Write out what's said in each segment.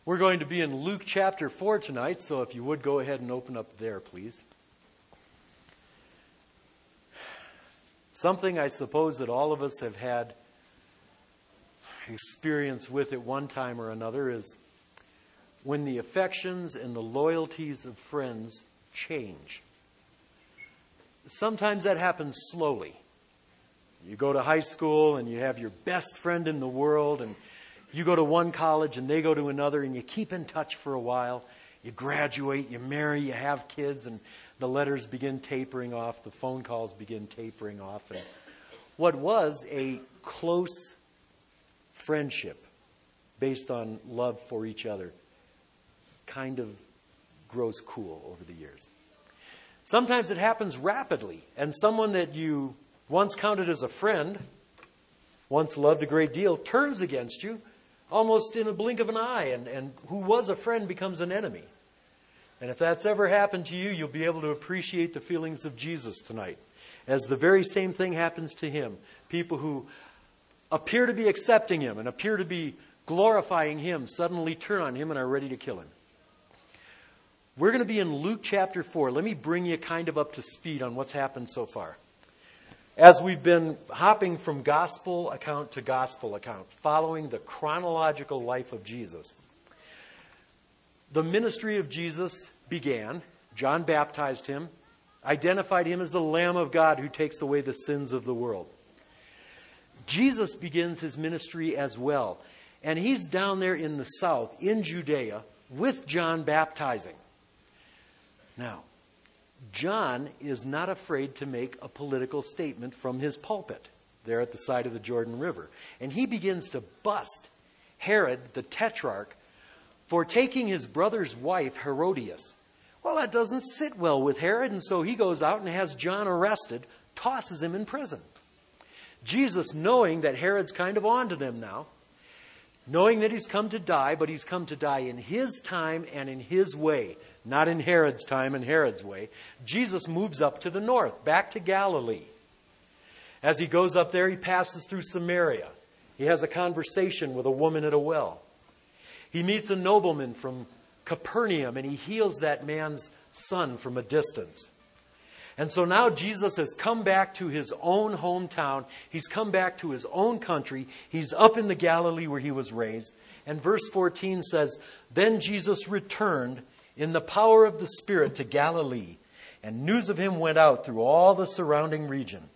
We're going to be in Luke chapter 4 tonight, so if you would go ahead and open up there, please. Something I suppose that all of us have had experience with at one time or another is when the affections and the loyalties of friends change. Sometimes that happens slowly. You go to high school and you have your best friend in the world, and you go to one college and they go to another, and you keep in touch for a while. You graduate, you marry, you have kids, and the letters begin tapering off, the phone calls begin tapering off. And what was a close friendship based on love for each other kind of grows cool over the years. Sometimes it happens rapidly, and someone that you once counted as a friend, once loved a great deal, turns against you almost in a blink of an eye, and who was a friend becomes an enemy. And if that's ever happened to you, you'll be able to appreciate the feelings of Jesus tonight, as the very same thing happens to him. People who appear to be accepting him and appear to be glorifying him suddenly turn on him and are ready to kill him. We're going to be in Luke chapter 4. Let me bring you kind of up to speed on what's happened so far. As we've been hopping from gospel account to gospel account, following the chronological life of Jesus, the ministry of Jesus began. John baptized him, identified him as the Lamb of God who takes away the sins of the world. Jesus begins his ministry as well. And he's down there in the south, in Judea, with John baptizing. Now, John is not afraid to make a political statement from his pulpit there at the side of the Jordan River. And he begins to bust Herod, the tetrarch, for taking his brother's wife, Herodias. Well, that doesn't sit well with Herod, and so he goes out and has John arrested, tosses him in prison. Jesus, knowing that Herod's kind of on to them now, knowing that he's come to die, but he's come to die in his time and in his way, not in Herod's time and Herod's way, Jesus moves up to the north, back to Galilee. As he goes up there, he passes through Samaria. He has a conversation with a woman at a well. He meets a nobleman from Capernaum, and he heals that man's son from a distance. And so now Jesus has come back to his own hometown. He's come back to his own country. He's up in the Galilee where he was raised. And verse 14 says, "Then Jesus returned in the power of the Spirit to Galilee, and news of him went out through all the surrounding region."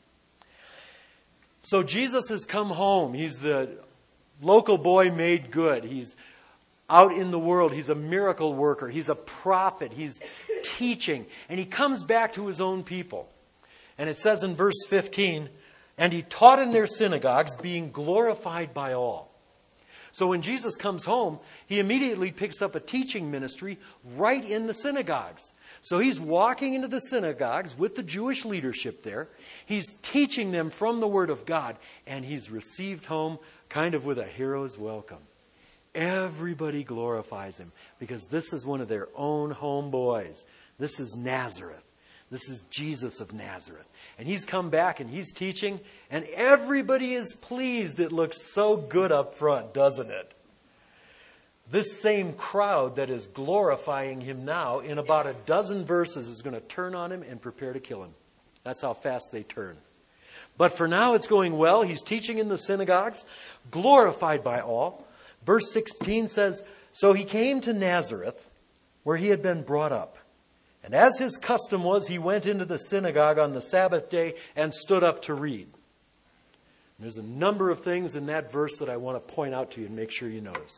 So Jesus has come home. He's the local boy made good. He's out in the world. He's a miracle worker. He's a prophet. He's teaching. And he comes back to his own people. And it says in verse 15, "And he taught in their synagogues, being glorified by all." So when Jesus comes home, he immediately picks up a teaching ministry right in the synagogues. So he's walking into the synagogues with the Jewish leadership there. He's teaching them from the Word of God. And he's received home kind of with a hero's welcome. Everybody glorifies him because this is one of their own homeboys. This is Nazareth. This is Jesus of Nazareth. And he's come back and he's teaching, and everybody is pleased. It looks so good up front, doesn't it? This same crowd that is glorifying him now, in about a dozen verses, is going to turn on him and prepare to kill him. That's how fast they turn. But for now, it's going well. He's teaching in the synagogues, glorified by all. Verse 16 says, "So he came to Nazareth, where he had been brought up. And as his custom was, he went into the synagogue on the Sabbath day and stood up to read." And there's a number of things in that verse that I want to point out to you and make sure you notice.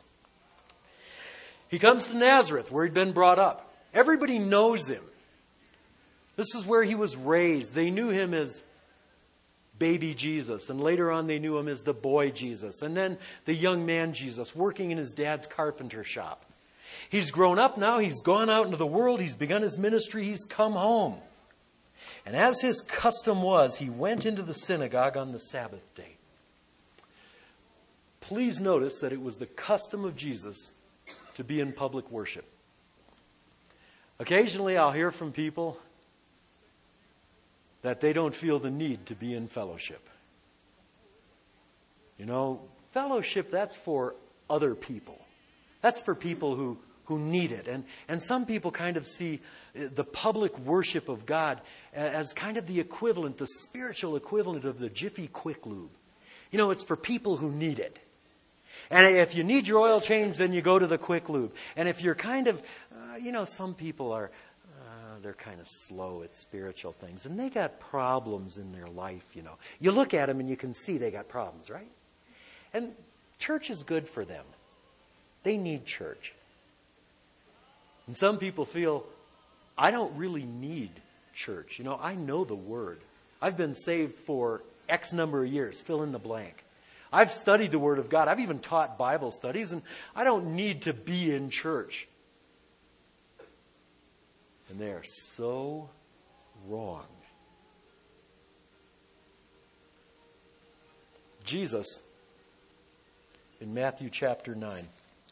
He comes to Nazareth, where he'd been brought up. Everybody knows him. This is where he was raised. They knew him as baby Jesus, and later on they knew him as the boy Jesus, and then the young man Jesus, working in his dad's carpenter shop. He's grown up now. He's gone out into the world. He's begun his ministry. He's come home. And as his custom was, he went into the synagogue on the Sabbath day. Please notice that it was the custom of Jesus to be in public worship. Occasionally I'll hear from people that they don't feel the need to be in fellowship. You know, fellowship, that's for other people. That's for people who need it. And some people kind of see the public worship of God as kind of the equivalent, the spiritual equivalent of the Jiffy Quick Lube. You know, it's for people who need it. And if you need your oil change, then you go to the Quick Lube. And if you're kind of, some people are, they're kind of slow at spiritual things. And they got problems in their life, You look at them and you can see they got problems, right? And church is good for them. They need church. And some people feel, I don't really need church. I know the Word. I've been saved for X number of years. Fill in the blank. I've studied the Word of God. I've even taught Bible studies, and I don't need to be in church. And they are so wrong. Jesus, in Matthew chapter 9,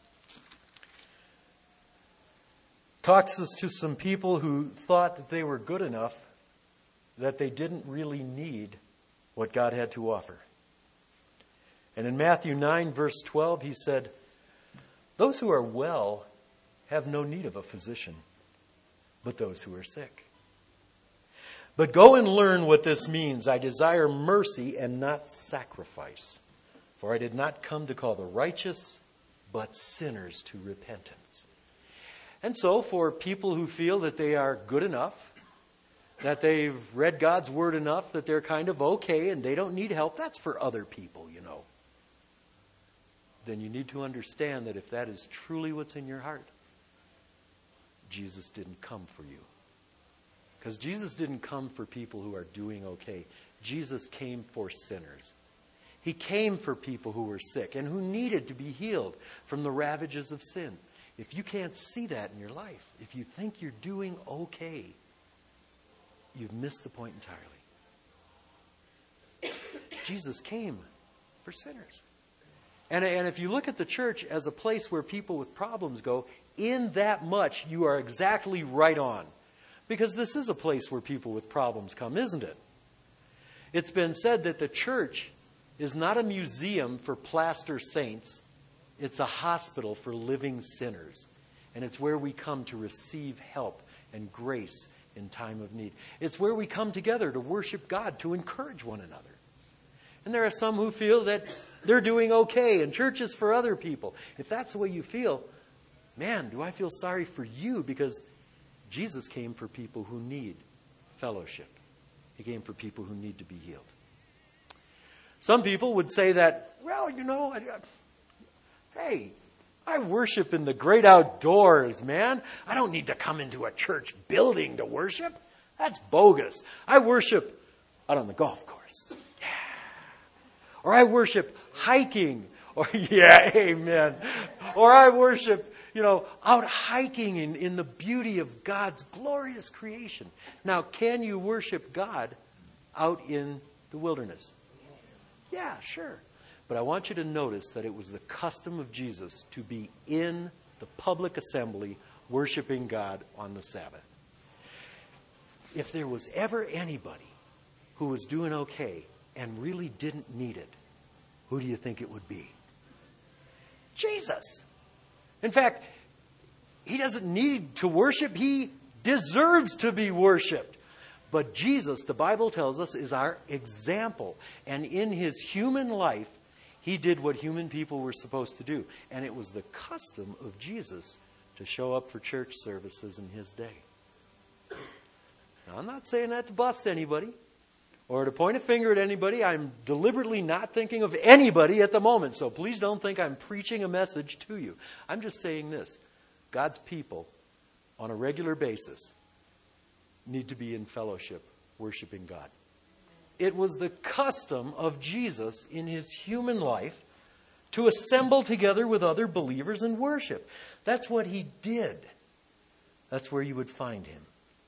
talks us to some people who thought that they were good enough that they didn't really need what God had to offer. And in Matthew 9, verse 12, he said, "Those who are well have no need of a physician, but those who are sick. But go and learn what this means. I desire mercy and not sacrifice. For I did not come to call the righteous, but sinners to repentance." And so for people who feel that they are good enough, that they've read God's Word enough, that they're kind of okay and they don't need help, that's for other people, Then you need to understand that if that is truly what's in your heart, Jesus didn't come for you. Because Jesus didn't come for people who are doing okay. Jesus came for sinners. He came for people who were sick and who needed to be healed from the ravages of sin. If you can't see that in your life, if you think you're doing okay, you've missed the point entirely. Jesus came for sinners. And if you look at the church as a place where people with problems go, in that much you are exactly right on. Because this is a place where people with problems come, isn't it? It's been said that the church is not a museum for plaster saints. It's a hospital for living sinners. And it's where we come to receive help and grace in time of need. It's where we come together to worship God, to encourage one another. And there are some who feel that they're doing okay and church is for other people. If that's the way you feel, man, do I feel sorry for you, because Jesus came for people who need fellowship. He came for people who need to be healed. Some people would say that, well, hey, I worship in the great outdoors, man. I don't need to come into a church building to worship. That's bogus. I worship out on the golf course. Yeah. Or I worship hiking. Or, yeah, amen. Or I worship, out hiking in the beauty of God's glorious creation. Now, can you worship God out in the wilderness? Yeah, sure. But I want you to notice that it was the custom of Jesus to be in the public assembly worshiping God on the Sabbath. If there was ever anybody who was doing okay and really didn't need it, who do you think it would be? Jesus. In fact, he doesn't need to worship. He deserves to be worshiped. But Jesus, the Bible tells us, is our example. And in his human life, he did what human people were supposed to do. And it was the custom of Jesus to show up for church services in his day. Now, I'm not saying that to bust anybody or to point a finger at anybody. I'm deliberately not thinking of anybody at the moment. So please don't think I'm preaching a message to you. I'm just saying this. God's people, on a regular basis, need to be in fellowship, worshiping God. It was the custom of Jesus in his human life to assemble together with other believers and worship. That's what he did. That's where you would find him.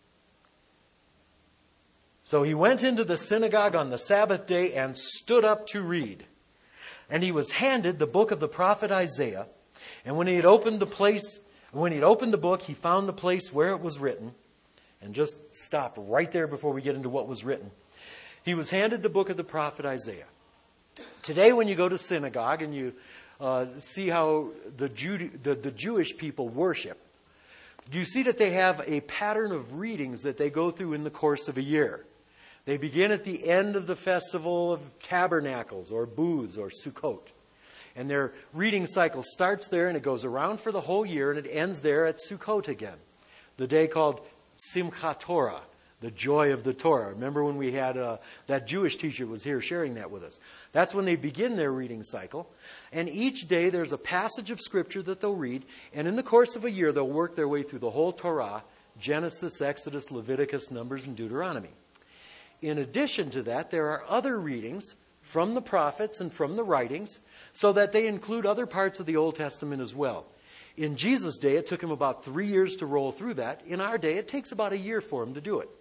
So he went into the synagogue on the Sabbath day and stood up to read. And he was handed the book of the prophet Isaiah. And when he had opened the book, he found the place where it was written. And just stop right there before we get into what was written. He was handed the book of the prophet Isaiah. Today when you go to synagogue and you see how the Jewish people worship, you see that they have a pattern of readings that they go through in the course of a year. They begin at the end of the festival of tabernacles or booths or Sukkot. And their reading cycle starts there and it goes around for the whole year and it ends there at Sukkot again. The day called Simchat Torah, the joy of the Torah. Remember when we had that Jewish teacher was here sharing that with us. That's when they begin their reading cycle. And each day there's a passage of Scripture that they'll read. And in the course of a year they'll work their way through the whole Torah, Genesis, Exodus, Leviticus, Numbers, and Deuteronomy. In addition to that, there are other readings from the prophets and from the writings, so that they include other parts of the Old Testament as well. In Jesus' day, it took him about 3 years to roll through that. In our day, it takes about a year for him to do it.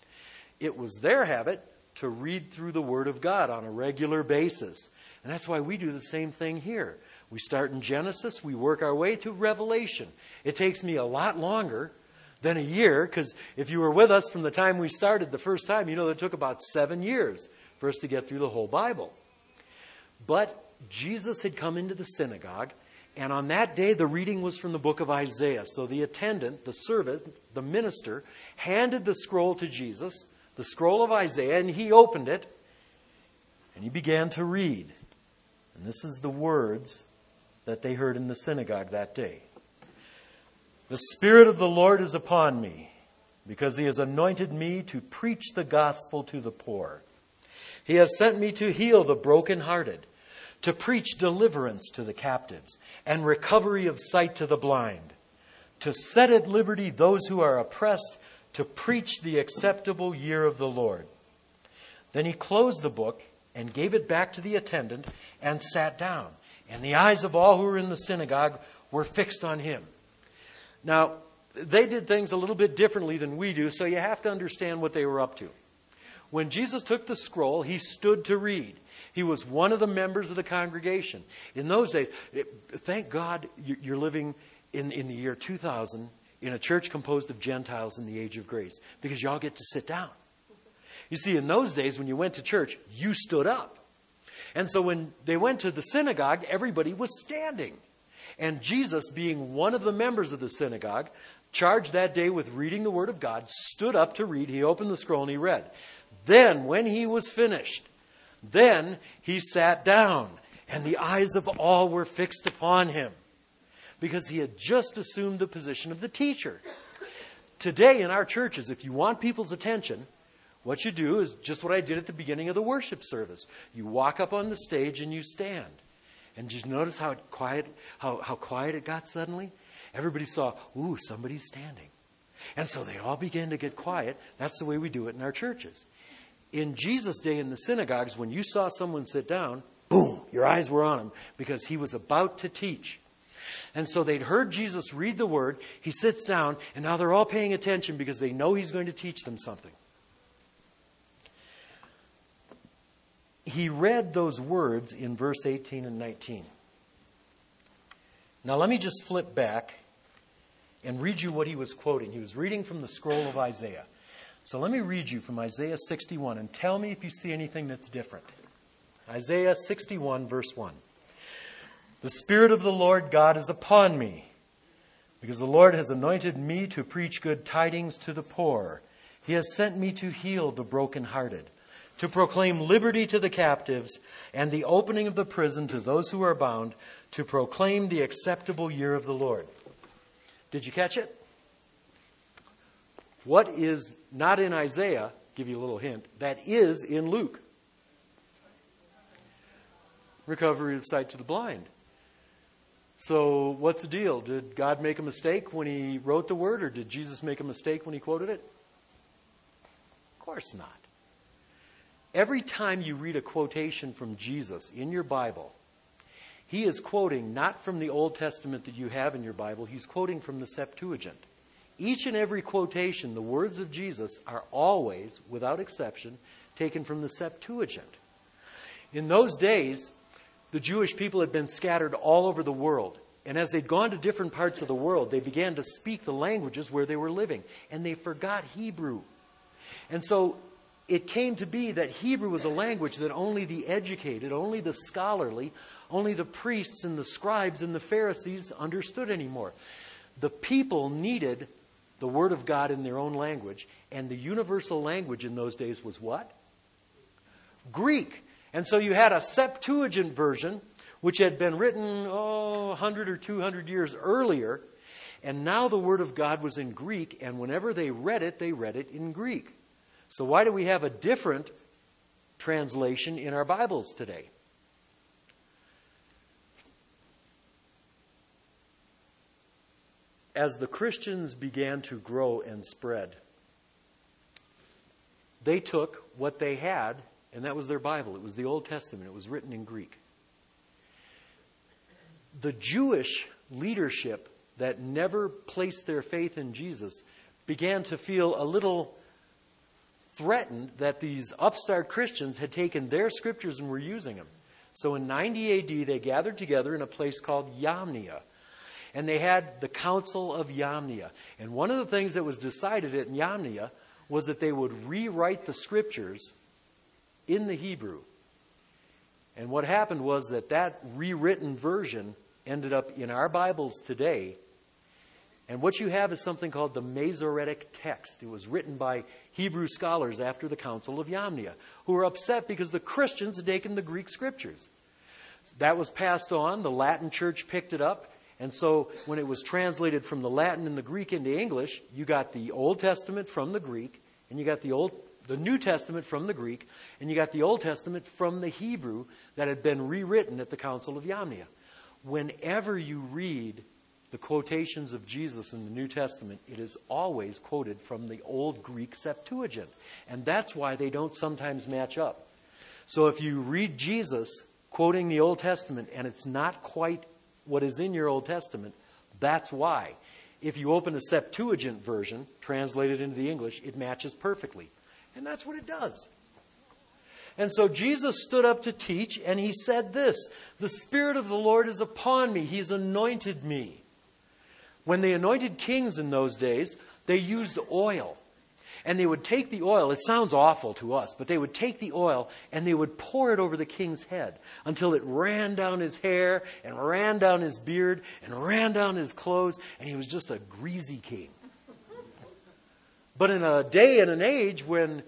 It was their habit to read through the Word of God on a regular basis. And that's why we do the same thing here. We start in Genesis, we work our way to Revelation. It takes me a lot longer than a year, because if you were with us from the time we started the first time, you know it took about 7 years for us to get through the whole Bible. But Jesus had come into the synagogue, and on that day the reading was from the book of Isaiah. So the attendant, the servant, the minister, handed the scroll to Jesus, the scroll of Isaiah, and he opened it, and he began to read. And this is the words that they heard in the synagogue that day. The Spirit of the Lord is upon me, because he has anointed me to preach the gospel to the poor. He has sent me to heal the brokenhearted, to preach deliverance to the captives, and recovery of sight to the blind, to set at liberty those who are oppressed, to preach the acceptable year of the Lord. Then he closed the book and gave it back to the attendant and sat down. And the eyes of all who were in the synagogue were fixed on him. Now, they did things a little bit differently than we do, so you have to understand what they were up to. When Jesus took the scroll, he stood to read. He was one of the members of the congregation. In those days, thank God you're living in the year 2000 in a church composed of Gentiles in the age of grace, because y'all get to sit down. You see, in those days, when you went to church, you stood up. And so when they went to the synagogue, everybody was standing. And Jesus, being one of the members of the synagogue, charged that day with reading the Word of God, stood up to read. He opened the scroll and he read. Then, when he was finished, then he sat down, and the eyes of all were fixed upon him, because he had just assumed the position of the teacher. Today in our churches, if you want people's attention, what you do is just what I did at the beginning of the worship service. You walk up on the stage and you stand. And did you notice how quiet it got suddenly? Everybody saw, ooh, somebody's standing. And so they all began to get quiet. That's the way we do it in our churches. In Jesus' day in the synagogues, when you saw someone sit down, boom, your eyes were on him, because he was about to teach. And so they'd heard Jesus read the word. He sits down, and now they're all paying attention because they know he's going to teach them something. He read those words in verse 18 and 19. Now let me just flip back and read you what he was quoting. He was reading from the scroll of Isaiah. So let me read you from Isaiah 61 and tell me if you see anything that's different. Isaiah 61 verse 1. The Spirit of the Lord God is upon me, because the Lord has anointed me to preach good tidings to the poor. He has sent me to heal the brokenhearted, to proclaim liberty to the captives and the opening of the prison to those who are bound, to proclaim the acceptable year of the Lord. Did you catch it? What is not in Isaiah, give you a little hint, that is in Luke? Recovery of sight to the blind. So what's the deal? Did God make a mistake when he wrote the word, or did Jesus make a mistake when he quoted it? Of course not. Every time you read a quotation from Jesus in your Bible, he is quoting not from the Old Testament that you have in your Bible, he's quoting from the Septuagint. Each and every quotation, the words of Jesus, are always, without exception, taken from the Septuagint. In those days, the Jewish people had been scattered all over the world. And as they'd gone to different parts of the world, they began to speak the languages where they were living. And they forgot Hebrew. And so, it came to be that Hebrew was a language that only the educated, only the scholarly, only the priests and the scribes and the Pharisees understood anymore. The people needed the Word of God in their own language, and the universal language in those days was what? Greek. And so you had a Septuagint version, which had been written, 100 or 200 years earlier, and now the Word of God was in Greek, and whenever they read it in Greek. So why do we have a different translation in our Bibles today? As the Christians began to grow and spread, they took what they had, and that was their Bible. It was the Old Testament. It was written in Greek. The Jewish leadership that never placed their faith in Jesus began to feel a little threatened that these upstart Christians had taken their scriptures and were using them. So in 90 AD, they gathered together in a place called Yamnia. And they had the Council of Yamnia. And one of the things that was decided at Yamnia was that they would rewrite the scriptures in the Hebrew. And what happened was that rewritten version ended up in our Bibles today. And what you have is something called the Masoretic text. It was written by Hebrew scholars after the Council of Yamnia, who were upset because the Christians had taken the Greek scriptures. That was passed on. The Latin church picked it up. And so when it was translated from the Latin and the Greek into English, you got the Old Testament from the Greek, and you got the New Testament from the Greek, and you got the Old Testament from the Hebrew that had been rewritten at the Council of Yamnia. Whenever you read the quotations of Jesus in the New Testament, it is always quoted from the Old Greek Septuagint. And that's why they don't sometimes match up. So if you read Jesus quoting the Old Testament and it's not quite what is in your Old Testament, that's why. If you open a Septuagint version, translated into the English, it matches perfectly. And that's what it does. And so Jesus stood up to teach, and he said this, "The Spirit of the Lord is upon me. He's anointed me." When they anointed kings in those days, they used oil. And they would take the oil, it sounds awful to us, but they would take the oil and they would pour it over the king's head until it ran down his hair and ran down his beard and ran down his clothes, and he was just a greasy king. But in a day and an age when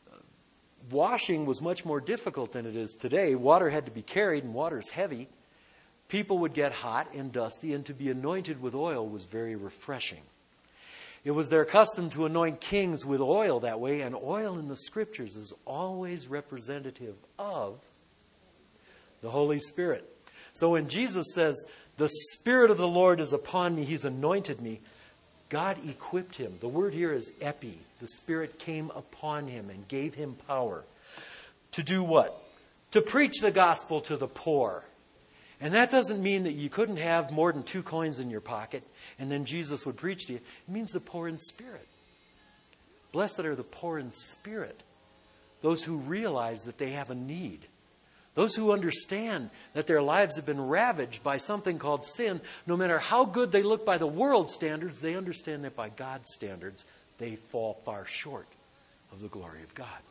washing was much more difficult than it is today, water had to be carried and water's heavy, people would get hot and dusty, and to be anointed with oil was very refreshing. It was their custom to anoint kings with oil that way, and oil in the Scriptures is always representative of the Holy Spirit. So when Jesus says, "The Spirit of the Lord is upon me, He's anointed me," God equipped him. The word here is epi. The Spirit came upon him and gave him power. To do what? To preach the gospel to the poor. And that doesn't mean that you couldn't have more than 2 coins in your pocket and then Jesus would preach to you. It means the poor in spirit. Blessed are the poor in spirit. Those who realize that they have a need. Those who understand that their lives have been ravaged by something called sin. No matter how good they look by the world's standards, they understand that by God's standards, they fall far short of the glory of God.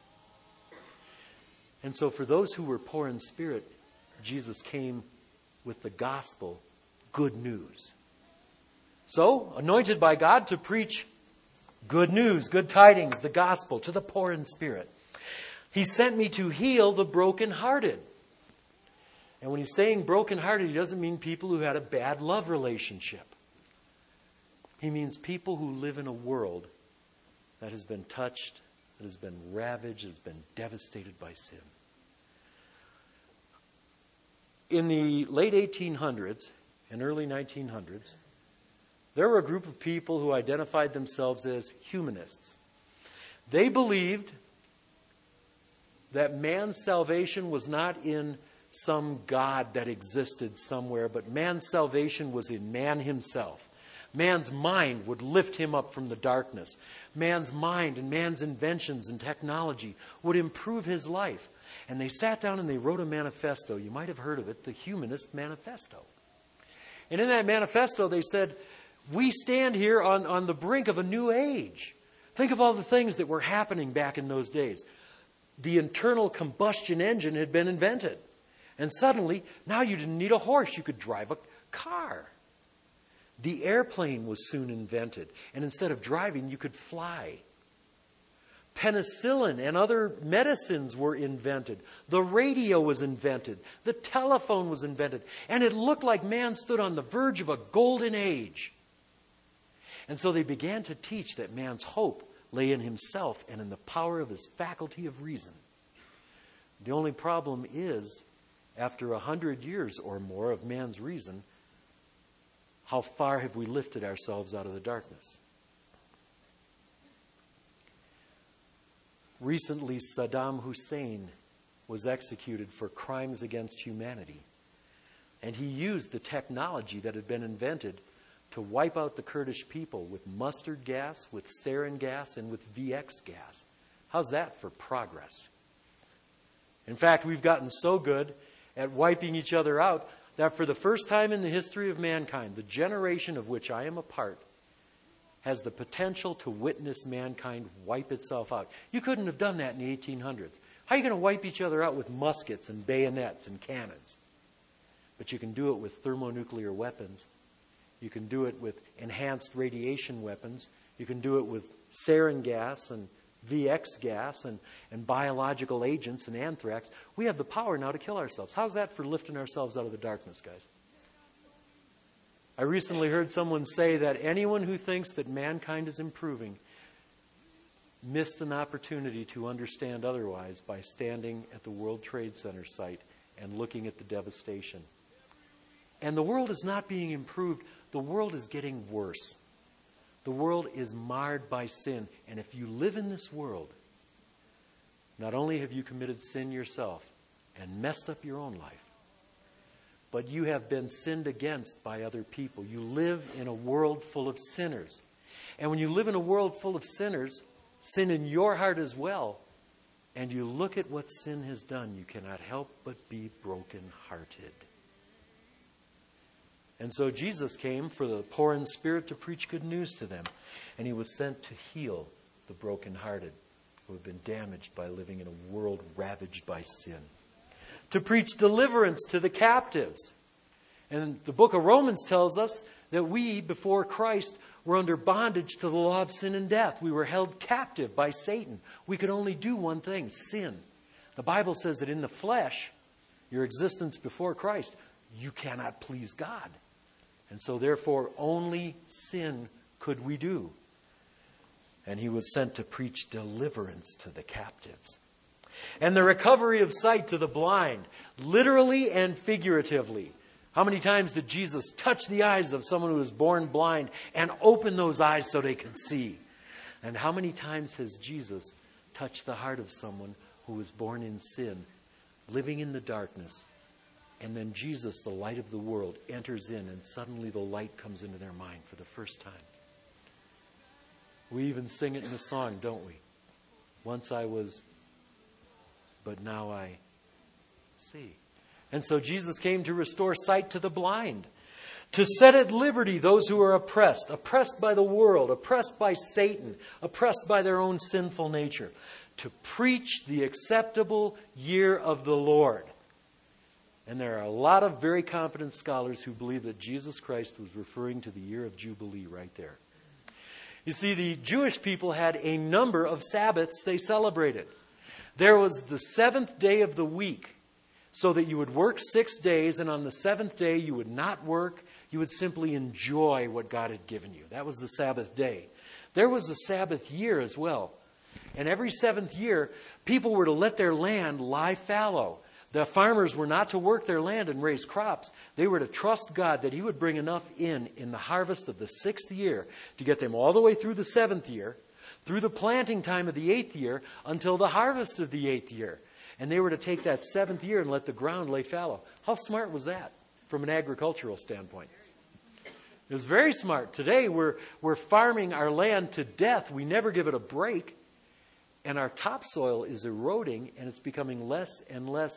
And so for those who were poor in spirit, Jesus came with the gospel, good news. So, anointed by God to preach good news, good tidings, the gospel to the poor in spirit. He sent me to heal the brokenhearted. And when he's saying brokenhearted, he doesn't mean people who had a bad love relationship. He means people who live in a world that has been touched, that has been ravaged, has been devastated by sin. In the late 1800s and early 1900s, there were a group of people who identified themselves as humanists. They believed that man's salvation was not in some God that existed somewhere, but man's salvation was in man himself. Man's mind would lift him up from the darkness. Man's mind and man's inventions and technology would improve his life. And they sat down and they wrote a manifesto. You might have heard of it, the Humanist Manifesto. And in that manifesto they said, we stand here on the brink of a new age. Think of all the things that were happening back in those days. the internal combustion engine had been invented. And suddenly, now you didn't need a horse. You could drive a car. The airplane was soon invented. And instead of driving, you could fly. Penicillin and other medicines were invented. The radio was invented. The telephone was invented. And it looked like man stood on the verge of a golden age. And so they began to teach that man's hope lay in himself and in the power of his faculty of reason. The only problem is, after 100 years or more of man's reason, how far have we lifted ourselves out of the darkness? Recently, Saddam Hussein was executed for crimes against humanity. And he used the technology that had been invented to wipe out the Kurdish people with mustard gas, with sarin gas, and with VX gas. How's that for progress? In fact, we've gotten so good at wiping each other out that for the first time in the history of mankind, the generation of which I am a part has the potential to witness mankind wipe itself out. You couldn't have done that in the 1800s. How are you going to wipe each other out with muskets and bayonets and cannons? But you can do it with thermonuclear weapons. You can do it with enhanced radiation weapons. You can do it with sarin gas and VX gas and biological agents and anthrax. We have the power now to kill ourselves. How's that for lifting ourselves out of the darkness, guys? I recently heard someone say that anyone who thinks that mankind is improving missed an opportunity to understand otherwise by standing at the World Trade Center site and looking at the devastation. And the world is not being improved. The world is getting worse. The world is marred by sin. And if you live in this world, not only have you committed sin yourself and messed up your own life, but you have been sinned against by other people. You live in a world full of sinners. And when you live in a world full of sinners, sin in your heart as well, and you look at what sin has done, you cannot help but be brokenhearted. And so Jesus came for the poor in spirit to preach good news to them. And he was sent to heal the brokenhearted who have been damaged by living in a world ravaged by sin. To preach deliverance to the captives. And the book of Romans tells us that we, before Christ, were under bondage to the law of sin and death. We were held captive by Satan. We could only do one thing, sin. The Bible says that in the flesh, your existence before Christ, you cannot please God. And so therefore, only sin could we do. And he was sent to preach deliverance to the captives. And the recovery of sight to the blind, literally and figuratively. How many times did Jesus touch the eyes of someone who was born blind and open those eyes so they could see? And how many times has Jesus touched the heart of someone who was born in sin, living in the darkness? And then Jesus, the light of the world, enters in, and suddenly the light comes into their mind for the first time. We even sing it in the song, don't we? Once I was, but now I see. And so Jesus came to restore sight to the blind, to set at liberty those who are oppressed by the world, oppressed by Satan, oppressed by their own sinful nature, to preach the acceptable year of the Lord. And there are a lot of very competent scholars who believe that Jesus Christ was referring to the year of Jubilee right there. You see, the Jewish people had a number of Sabbaths they celebrated. There was the seventh day of the week, so that you would work 6 days, and on the seventh day you would not work. You would simply enjoy what God had given you. That was the Sabbath day. There was a Sabbath year as well. And every seventh year, people were to let their land lie fallow. The farmers were not to work their land and raise crops. They were to trust God that He would bring enough in the harvest of the 6th year to get them all the way through the 7th year, through the planting time of the 8th year, until the harvest of the 8th year. And they were to take that 7th year and let the ground lay fallow. How smart was that from an agricultural standpoint? It was very smart. Today we're farming our land to death. We never give it a break. And our topsoil is eroding, and it's becoming less and less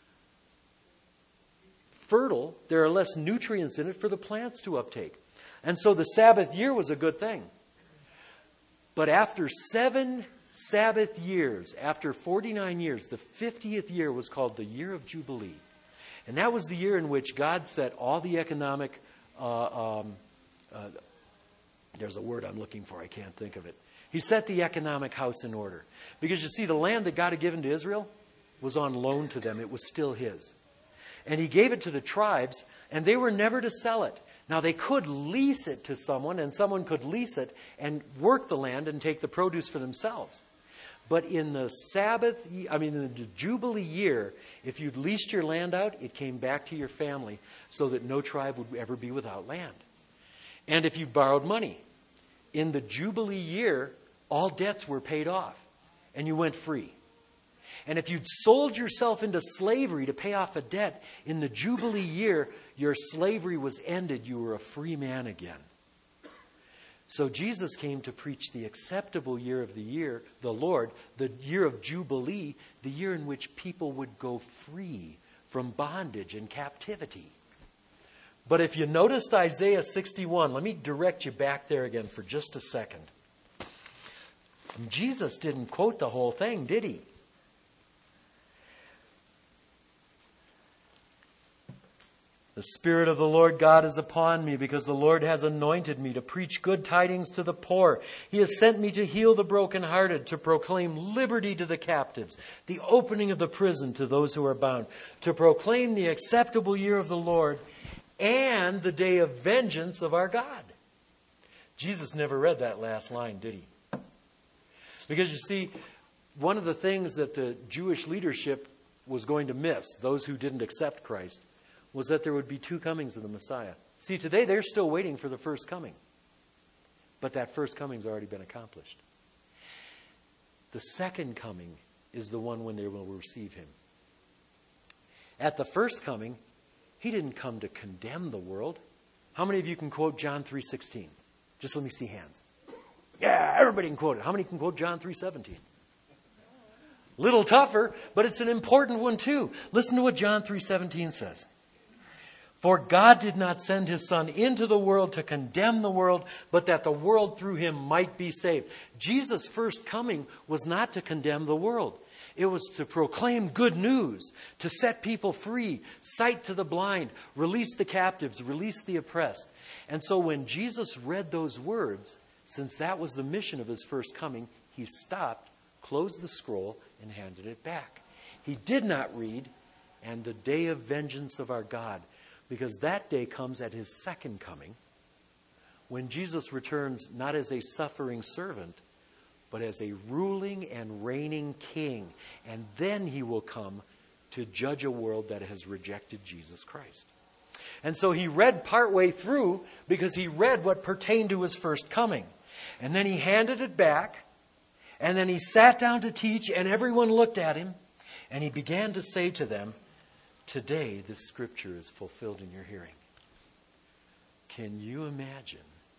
fertile. There are less nutrients in it for the plants to uptake. And so the Sabbath year was a good thing. But after 7 Sabbath years, after 49 years, the 50th year was called the year of Jubilee. And that was the year in which God set all the economic, there's a word I'm looking for, I can't think of it. He set the economic house in order. Because you see, the land that God had given to Israel was on loan to them. It was still his. And he gave it to the tribes, and they were never to sell it. Now, they could lease it to someone, and someone could lease it and work the land and take the produce for themselves. But in the in the Jubilee year, if you'd leased your land out, it came back to your family so that no tribe would ever be without land. And if you borrowed money, in the Jubilee year, all debts were paid off, and you went free. And if you'd sold yourself into slavery to pay off a debt, in the Jubilee year, your slavery was ended. You were a free man again. So Jesus came to preach the acceptable year of the Lord, the year of Jubilee, the year in which people would go free from bondage and captivity. But if you noticed Isaiah 61, let me direct you back there again for just a second. Jesus didn't quote the whole thing, did he? The Spirit of the Lord God is upon me, because the Lord has anointed me to preach good tidings to the poor. He has sent me to heal the brokenhearted, to proclaim liberty to the captives, the opening of the prison to those who are bound, to proclaim the acceptable year of the Lord and the day of vengeance of our God. Jesus never read that last line, did he? Because you see, one of the things that the Jewish leadership was going to miss, those who didn't accept Christ, was that there would be two comings of the Messiah. See, today they're still waiting for the first coming. But that first coming's already been accomplished. The second coming is the one when they will receive him. At the first coming, he didn't come to condemn the world. How many of you can quote John 3:16? Just let me see hands. Yeah, everybody can quote it. How many can quote John 3:17? Little tougher, but it's an important one too. Listen to what John 3:17 says. For God did not send his Son into the world to condemn the world, but that the world through him might be saved. Jesus' first coming was not to condemn the world. It was to proclaim good news, to set people free, sight to the blind, release the captives, release the oppressed. And so when Jesus read those words, since that was the mission of his first coming, he stopped, closed the scroll, and handed it back. He did not read, and the day of vengeance of our God, because that day comes at his second coming, when Jesus returns not as a suffering servant, but as a ruling and reigning king. And then he will come to judge a world that has rejected Jesus Christ. And so he read partway through because he read what pertained to his first coming. And then he handed it back. And then he sat down to teach, and everyone looked at him. And he began to say to them, today this scripture is fulfilled in your hearing. Can you imagine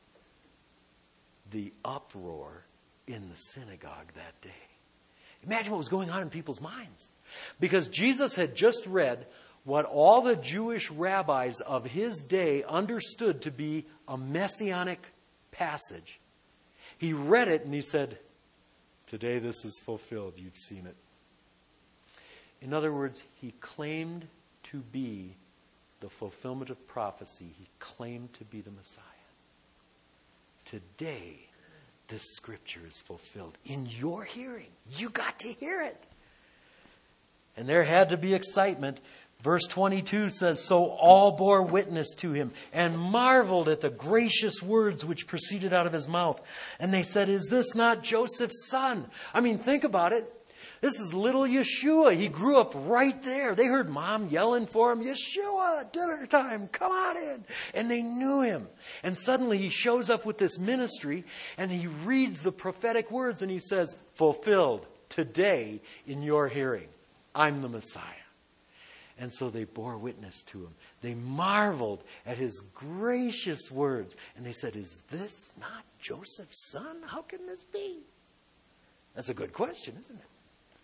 the uproar in the synagogue that day? Imagine what was going on in people's minds. Because Jesus had just read what all the Jewish rabbis of his day understood to be a messianic passage. He read it and he said, today this is fulfilled. You've seen it. In other words, he claimed to be the fulfillment of prophecy. He claimed to be the Messiah. Today, this scripture is fulfilled in your hearing. You got to hear it. And there had to be excitement. Verse 22 says, so all bore witness to him and marveled at the gracious words which proceeded out of his mouth. And they said, is this not Joseph's son? I mean, think about it. This is little Yeshua. He grew up right there. They heard mom yelling for him, Yeshua, dinner time, come on in. And they knew him. And suddenly he shows up with this ministry and he reads the prophetic words and he says, fulfilled today in your hearing. I'm the Messiah. And so they bore witness to him. They marveled at his gracious words. And they said, is this not Joseph's son? How can this be? That's a good question, isn't it?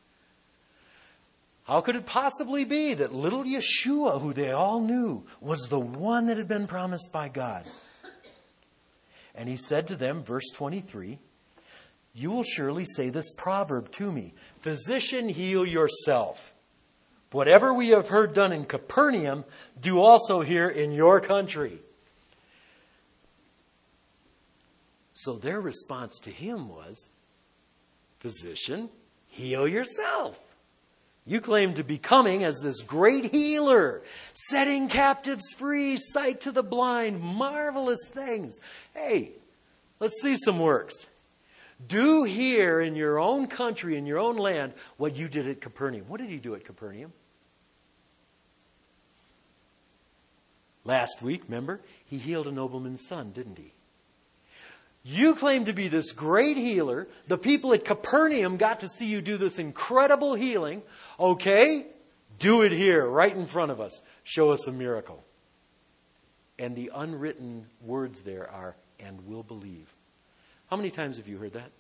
How could it possibly be that little Yeshua, who they all knew, was the one that had been promised by God? And he said to them, verse 23, you will surely say this proverb to me, Physician, heal yourself. Whatever we have heard done in Capernaum, do also here in your country. So their response to him was, Physician, heal yourself. You claim to be coming as this great healer, setting captives free, sight to the blind, marvelous things. Hey, let's see some works. Do here in your own country, in your own land, what you did at Capernaum. What did he do at Capernaum? Last week, remember, he healed a nobleman's son, didn't he? You claim to be this great healer. The people at Capernaum got to see you do this incredible healing. Okay, do it here, right in front of us. Show us a miracle. And the unwritten words there are, and we'll believe. How many times have you heard that?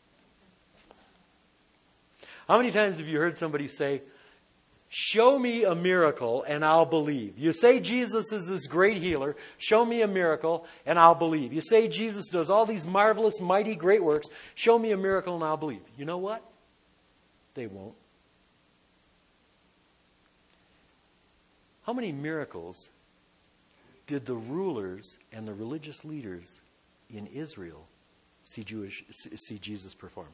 How many times have you heard somebody say, show me a miracle and I'll believe? You say Jesus is this great healer. Show me a miracle and I'll believe. You say Jesus does all these marvelous, mighty, great works. Show me a miracle and I'll believe. You know what? They won't. How many miracles did the rulers and the religious leaders in Israel see Jesus perform?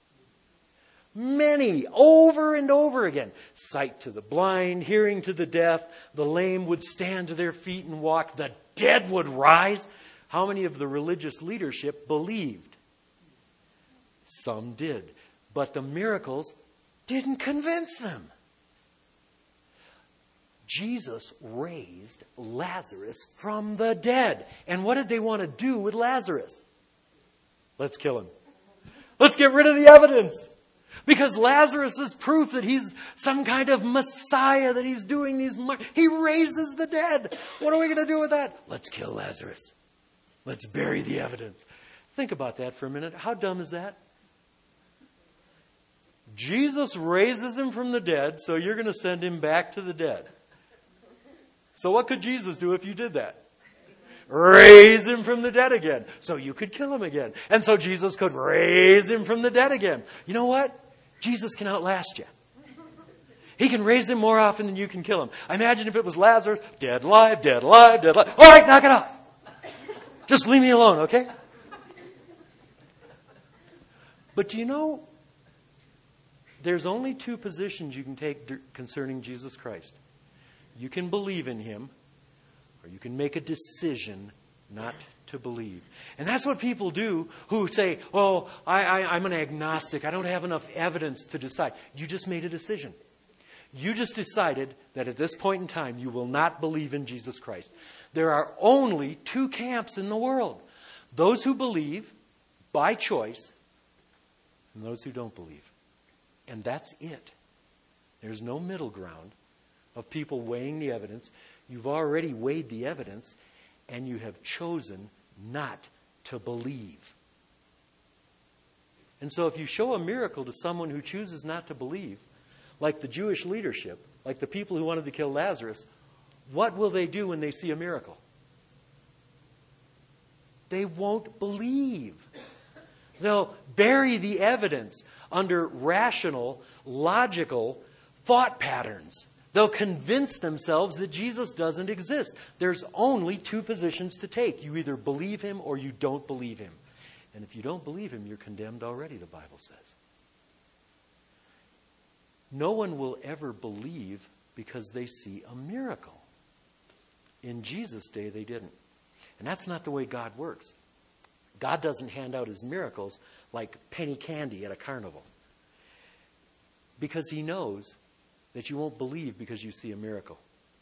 Many, over and over again. Sight to the blind, hearing to the deaf, the lame would stand to their feet and walk, the dead would rise. How many of the religious leadership believed? Some did. But the miracles didn't convince them. Jesus raised Lazarus from the dead. And what did they want to do with Lazarus? Let's kill him. Let's get rid of the evidence. Because Lazarus is proof that he's some kind of Messiah, that he's doing these... He raises the dead. What are we going to do with that? Let's kill Lazarus. Let's bury the evidence. Think about that for a minute. How dumb is that? Jesus raises him from the dead, so you're going to send him back to the dead. So what could Jesus do if you did that? Raise him from the dead again. So you could kill him again. And so Jesus could raise him from the dead again. You know what? Jesus can outlast you. He can raise him more often than you can kill him. Imagine if it was Lazarus, dead, alive, dead, alive, dead, alive. All right, knock it off. Just leave me alone, okay? But do you know, there's only two positions you can take concerning Jesus Christ. You can believe in him, or you can make a decision not to believe. And that's what people do who say, oh, I'm an agnostic. I don't have enough evidence to decide. You just made a decision. You just decided that at this point in time, you will not believe in Jesus Christ. There are only two camps in the world. Those who believe by choice and those who don't believe. And that's it. There's no middle ground of people weighing the evidence. You've already weighed the evidence, and you have chosen not to believe. And so if you show a miracle to someone who chooses not to believe, like the Jewish leadership, like the people who wanted to kill Lazarus, what will they do when they see a miracle? They won't believe. They'll bury the evidence under rational, logical thought patterns. They'll convince themselves that Jesus doesn't exist. There's only two positions to take. You either believe him or you don't believe him. And if you don't believe him, you're condemned already, the Bible says. No one will ever believe because they see a miracle. In Jesus' day, they didn't. And that's not the way God works. God doesn't hand out his miracles like penny candy at a carnival. Because he knows that you won't believe because you see a miracle.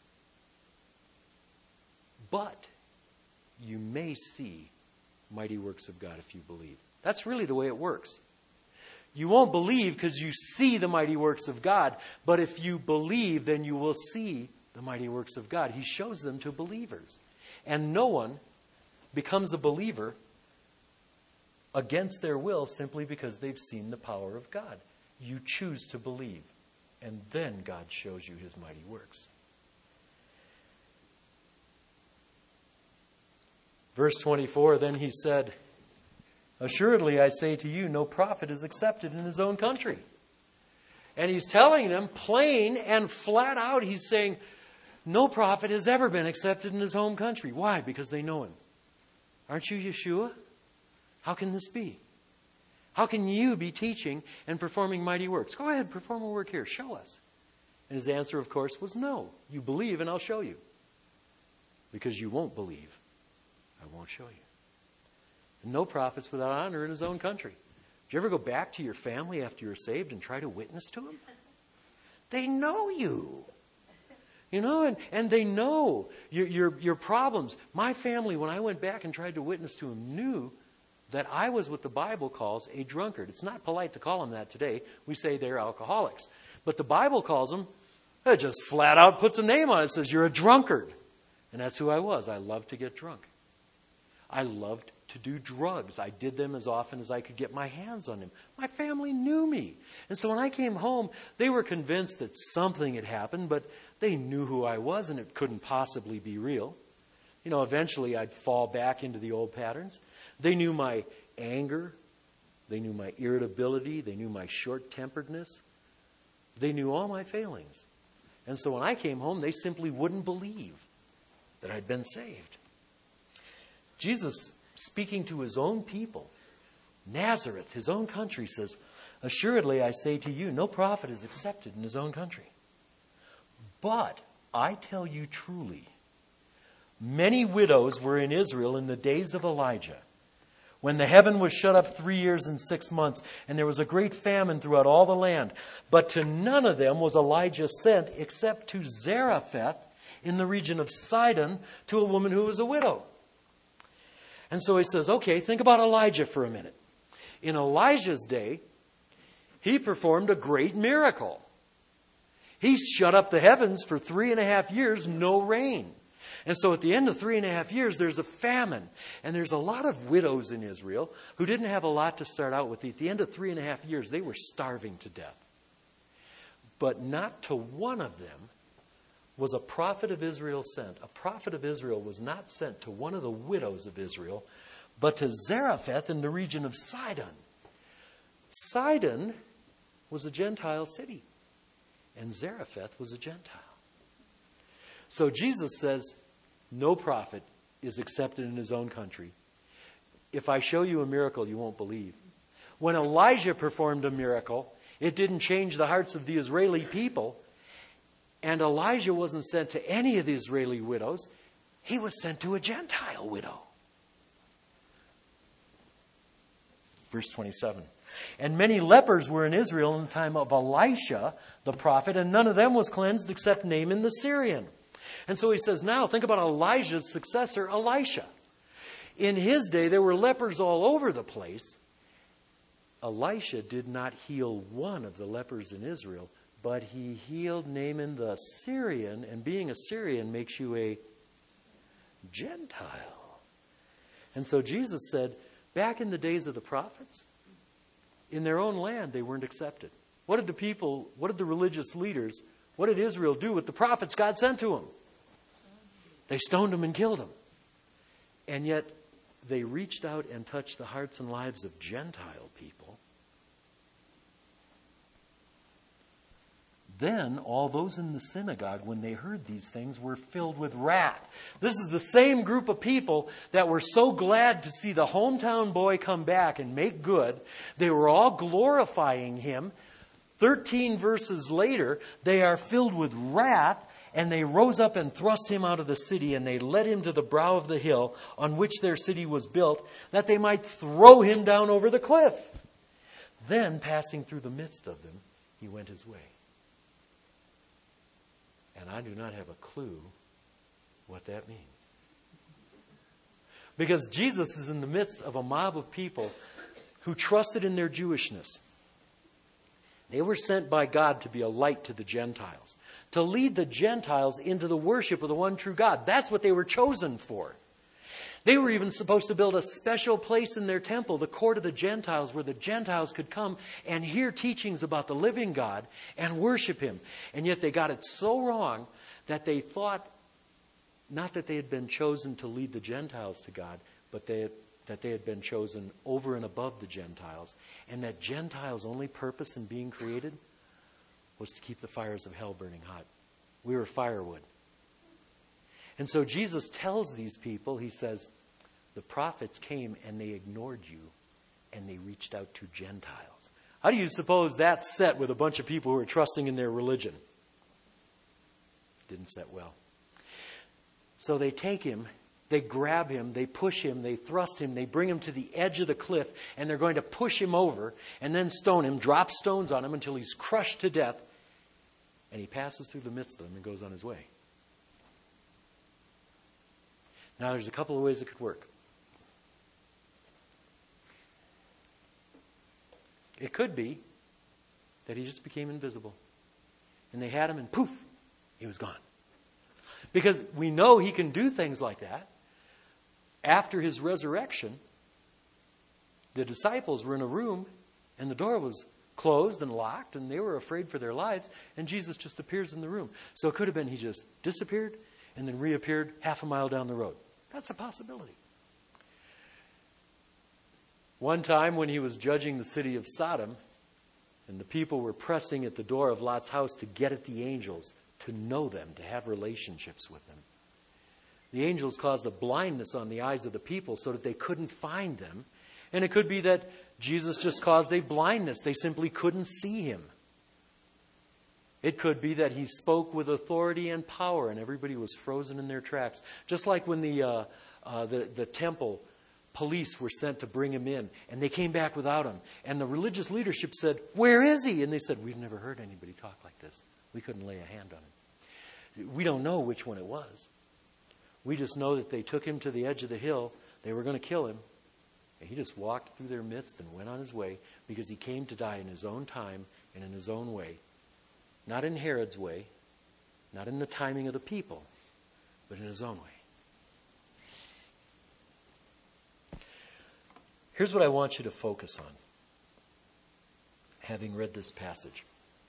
But you may see mighty works of God if you believe. That's really the way it works. You won't believe because you see the mighty works of God, but if you believe, then you will see the mighty works of God. He shows them to believers. And no one becomes a believer against their will simply because they've seen the power of God. You choose to believe. And then God shows you his mighty works. Verse 24, then he said, Assuredly, I say to you, no prophet is accepted in his own country. And he's telling them plain and flat out, he's saying, no prophet has ever been accepted in his home country. Why? Because they know him. Aren't you Yeshua? How can this be? How can you be teaching and performing mighty works? Go ahead, perform a work here. Show us. And his answer, of course, was no. You believe and I'll show you. Because you won't believe, I won't show you. And no prophet's without honor in his own country. Did you ever go back to your family after you're saved and try to witness to them? They know you. You know, and they know your problems. My family, when I went back and tried to witness to them, knew that I was what the Bible calls a drunkard. It's not polite to call them that today. We say they're alcoholics. But the Bible calls them, it just flat out puts a name on it. It says, you're a drunkard. And that's who I was. I loved to get drunk. I loved to do drugs. I did them as often as I could get my hands on them. My family knew me. And so when I came home, they were convinced that something had happened, but they knew who I was and it couldn't possibly be real. You know, eventually I'd fall back into the old patterns. They knew my anger. They knew my irritability. They knew my short-temperedness. They knew all my failings. And so when I came home, they simply wouldn't believe that I'd been saved. Jesus, speaking to his own people, Nazareth, his own country, says, assuredly I say to you, no prophet is accepted in his own country. But I tell you truly, many widows were in Israel in the days of Elijah, when the heaven was shut up 3 years and 6 months, and there was a great famine throughout all the land. But to none of them was Elijah sent, except to Zarephath in the region of Sidon, to a woman who was a widow. And so he says, okay, think about Elijah for a minute. In Elijah's day, he performed a great miracle. He shut up the heavens for 3.5 years, no rain. And so at the end of 3.5 years, there's a famine. And there's a lot of widows in Israel who didn't have a lot to start out with. At the end of 3.5 years, they were starving to death. But not to one of them was a prophet of Israel sent. A prophet of Israel was not sent to one of the widows of Israel, but to Zarephath in the region of Sidon. Sidon was a Gentile city, and Zarephath was a Gentile. So Jesus says, no prophet is accepted in his own country. If I show you a miracle, you won't believe. When Elijah performed a miracle, it didn't change the hearts of the Israeli people. And Elijah wasn't sent to any of the Israeli widows. He was sent to a Gentile widow. Verse 27. And many lepers were in Israel in the time of Elisha, the prophet, and none of them was cleansed except Naaman the Syrian. And so he says, now think about Elijah's successor, Elisha. In his day, there were lepers all over the place. Elisha did not heal one of the lepers in Israel, but he healed Naaman the Syrian, and being a Syrian makes you a Gentile. And so Jesus said, back in the days of the prophets, in their own land, they weren't accepted. What did the religious leaders, what did Israel do with the prophets God sent to them? They stoned them and killed them. And yet, they reached out and touched the hearts and lives of Gentile people. Then all those in the synagogue, when they heard these things, were filled with wrath. This is the same group of people that were so glad to see the hometown boy come back and make good. They were all glorifying him. 13 verses later, they are filled with wrath, and they rose up and thrust him out of the city, and they led him to the brow of the hill on which their city was built, that they might throw him down over the cliff. Then, passing through the midst of them, he went his way. And I do not have a clue what that means. Because Jesus is in the midst of a mob of people who trusted in their Jewishness. They were sent by God to be a light to the Gentiles, to lead the Gentiles into the worship of the one true God. That's what they were chosen for. They were even supposed to build a special place in their temple, the court of the Gentiles, where the Gentiles could come and hear teachings about the living God and worship him. And yet they got it so wrong that they thought not that they had been chosen to lead the Gentiles to God, but that that they had been chosen over and above the Gentiles, and that Gentiles' only purpose in being created was to keep the fires of hell burning hot. We were firewood. And so Jesus tells these people, he says, the prophets came and they ignored you and they reached out to Gentiles. How do you suppose that set with a bunch of people who are trusting in their religion? Didn't set well. So they take him, they grab him, they push him, they thrust him, they bring him to the edge of the cliff, and they're going to push him over and then stone him, drop stones on him until he's crushed to death. And he passes through the midst of them and goes on his way. Now, there's a couple of ways it could work. It could be that he just became invisible. And they had him and poof, he was gone. Because we know he can do things like that. After his resurrection, the disciples were in a room and the door was closed and locked and they were afraid for their lives, and Jesus just appears in the room. So it could have been he just disappeared and then reappeared half a mile down the road. That's a possibility. One time when he was judging the city of Sodom, and the people were pressing at the door of Lot's house to get at the angels, to know them, to have relationships with them. The angels caused a blindness on the eyes of the people so that they couldn't find them. And it could be that Jesus just caused a blindness. They simply couldn't see him. It could be that he spoke with authority and power and everybody was frozen in their tracks. Just like when the temple police were sent to bring him in and they came back without him. And the religious leadership said, "Where is he?" And they said, "We've never heard anybody talk like this. We couldn't lay a hand on him." We don't know which one it was. We just know that they took him to the edge of the hill. They were going to kill him. And he just walked through their midst and went on his way because he came to die in his own time and in his own way. Not in Herod's way, not in the timing of the people, but in his own way. Here's what I want you to focus on, having read this passage.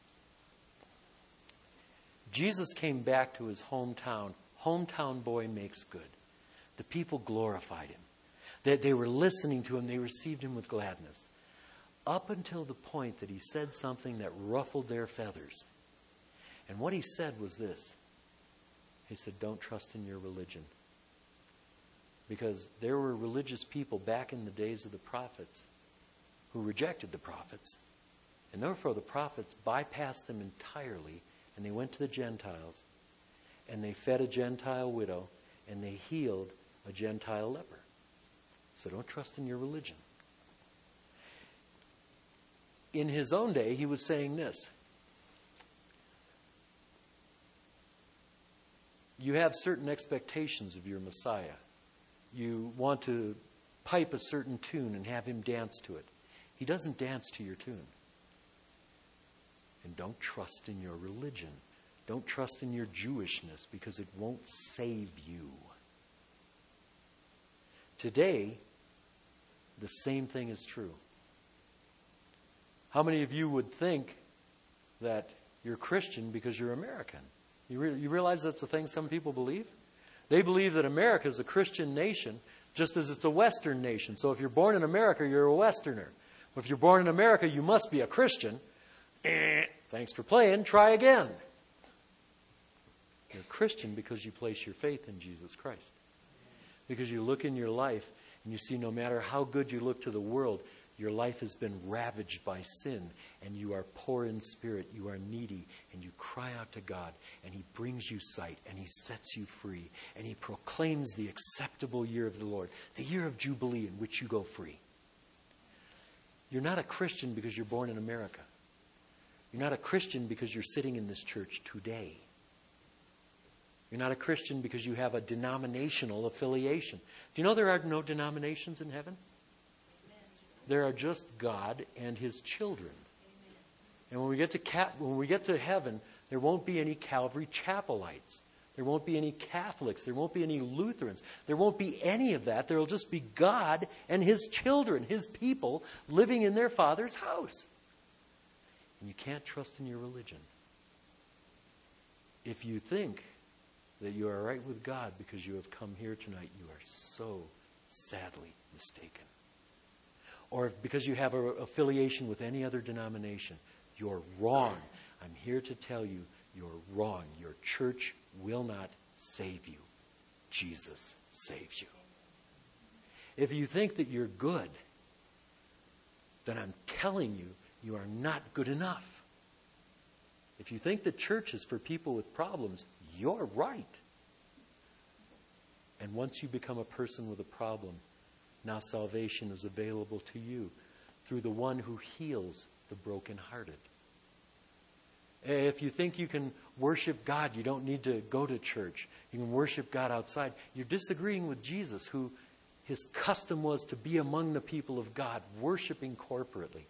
Jesus came back to his hometown. Hometown boy makes good. The people glorified him. They were listening to him. They received him with gladness. Up until the point that he said something that ruffled their feathers. And what he said was this. He said, "Don't trust in your religion." Because there were religious people back in the days of the prophets who rejected the prophets. And therefore the prophets bypassed them entirely. And they went to the Gentiles. And they fed a Gentile widow. And they healed a Gentile leper. So don't trust in your religion. In his own day, he was saying this. You have certain expectations of your Messiah. You want to pipe a certain tune and have him dance to it. He doesn't dance to your tune. And don't trust in your religion. Don't trust in your Jewishness because it won't save you. Today, the same thing is true. How many of you would think that you're Christian because you're American? You realize that's the thing some people believe? They believe that America is a Christian nation just as it's a Western nation. So if you're born in America, you're a Westerner. If you're born in America, you must be a Christian. Thanks for playing. Try again. You're a Christian because you place your faith in Jesus Christ. Because you look in your life and you see no matter how good you look to the world, your life has been ravaged by sin and you are poor in spirit, you are needy, and you cry out to God and He brings you sight and He sets you free and He proclaims the acceptable year of the Lord, the year of Jubilee in which you go free. You're not a Christian because you're born in America. You're not a Christian because you're sitting in this church today. You're not a Christian because you have a denominational affiliation. Do you know there are no denominations in heaven? There are just God and His children. And when we get to heaven, there won't be any Calvary Chapelites. There won't be any Catholics. There won't be any Lutherans. There won't be any of that. There will just be God and His children, His people, living in their Father's house. And you can't trust in your religion. If you think that you are right with God because you have come here tonight, you are so sadly mistaken. Or because you have an affiliation with any other denomination, you're wrong. I'm here to tell you, you're wrong. Your church will not save you. Jesus saves you. If you think that you're good, then I'm telling you, you are not good enough. If you think the church is for people with problems, you're right. And once you become a person with a problem, now salvation is available to you through the one who heals the brokenhearted. If you think you can worship God, you don't need to go to church. You can worship God outside. You're disagreeing with Jesus, who his custom was to be among the people of God, worshiping corporately.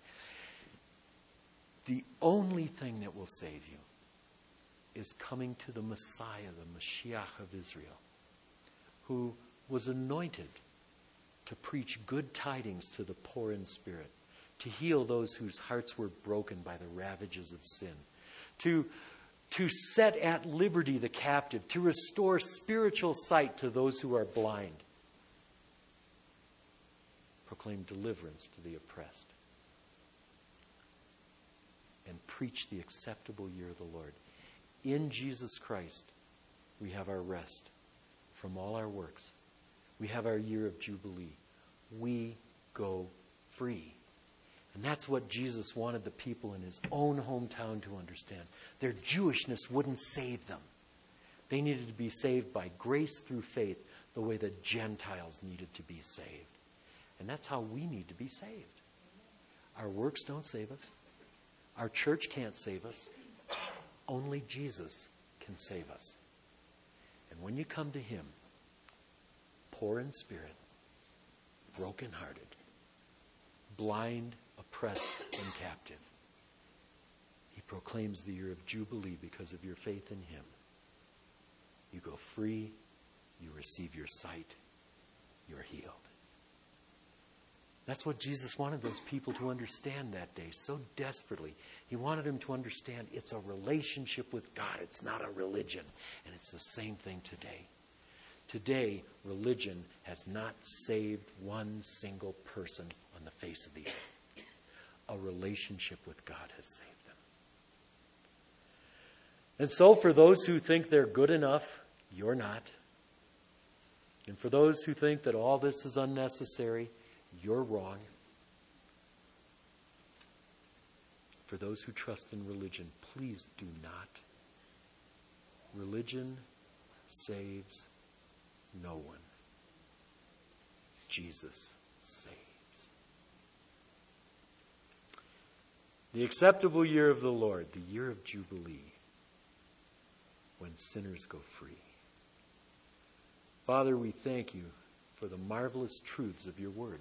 The only thing that will save you is coming to the Messiah, the Mashiach of Israel, who was anointed to preach good tidings to the poor in spirit, to heal those whose hearts were broken by the ravages of sin, to set at liberty the captive, to restore spiritual sight to those who are blind, proclaim deliverance to the oppressed, and preach the acceptable year of the Lord. In Jesus Christ, we have our rest from all our works. We have our year of Jubilee. We go free. And that's what Jesus wanted the people in his own hometown to understand. Their Jewishness wouldn't save them. They needed to be saved by grace through faith, the way the Gentiles needed to be saved. And that's how we need to be saved. Our works don't save us. Our church can't save us. Only Jesus can save us. And when you come to him, poor in spirit, brokenhearted, blind, oppressed, and captive, he proclaims the year of Jubilee because of your faith in him. You go free, you receive your sight, you're healed. That's what Jesus wanted those people to understand that day so desperately. He wanted them to understand it's a relationship with God. It's not a religion. And it's the same thing today. Today, religion has not saved one single person on the face of the earth. A relationship with God has saved them. And so for those who think they're good enough, you're not. And for those who think that all this is unnecessary, you're wrong. For those who trust in religion, please do not. Religion saves no one. Jesus saves. The acceptable year of the Lord, the year of Jubilee, when sinners go free. Father, we thank you for the marvelous truths of your word.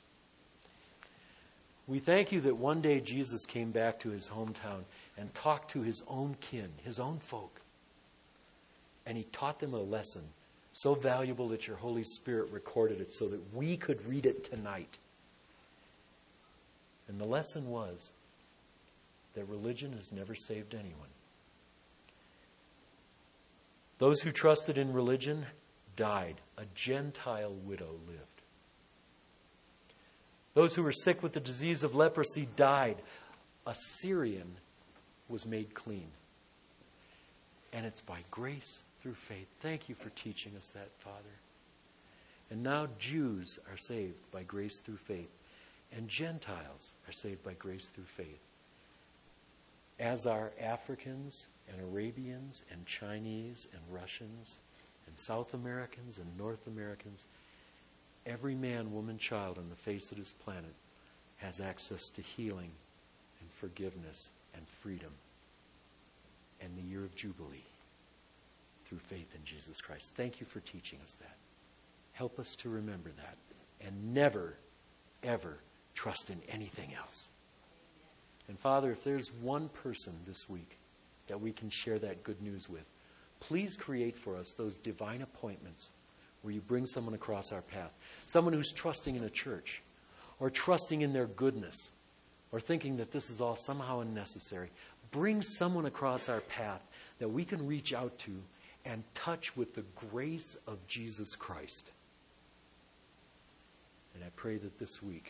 We thank you that one day Jesus came back to his hometown and talked to his own kin, his own folk. And he taught them a lesson so valuable that your Holy Spirit recorded it so that we could read it tonight. And the lesson was that religion has never saved anyone. Those who trusted in religion died. A Gentile widow lived. Those who were sick with the disease of leprosy died. A Syrian was made clean. And it's by grace through faith. Thank you for teaching us that, Father. And now Jews are saved by grace through faith. And Gentiles are saved by grace through faith. As are Africans and Arabians and Chinese and Russians and South Americans and North Americans. Every man, woman, child on the face of this planet has access to healing and forgiveness and freedom and the year of Jubilee through faith in Jesus Christ. Thank you for teaching us that. Help us to remember that and never, ever trust in anything else. And Father, if there's one person this week that we can share that good news with, please create for us those divine appointments where you bring someone across our path. Someone who's trusting in a church or trusting in their goodness or thinking that this is all somehow unnecessary. Bring someone across our path that we can reach out to and touch with the grace of Jesus Christ. And I pray that this week,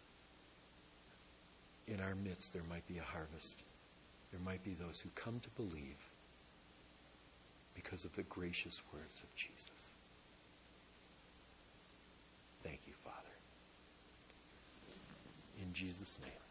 in our midst, there might be a harvest. There might be those who come to believe because of the gracious words of Jesus. Thank you, Father. In Jesus' name.